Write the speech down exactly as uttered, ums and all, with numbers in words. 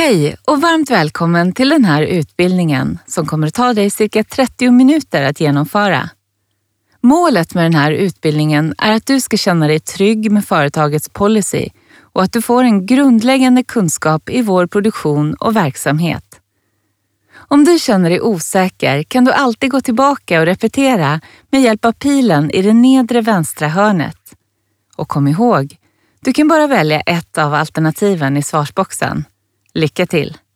Hej och varmt välkommen till den här utbildningen som kommer att ta dig cirka trettio minuter att genomföra. Målet med den här utbildningen är att du ska känna dig trygg med företagets policy och att du får en grundläggande kunskap i vår produktion och verksamhet. Om du känner dig osäker kan du alltid gå tillbaka och repetera med hjälp av pilen i det nedre vänstra hörnet. Och kom ihåg, du kan bara välja ett av alternativen i svarsboxen. Lycka till!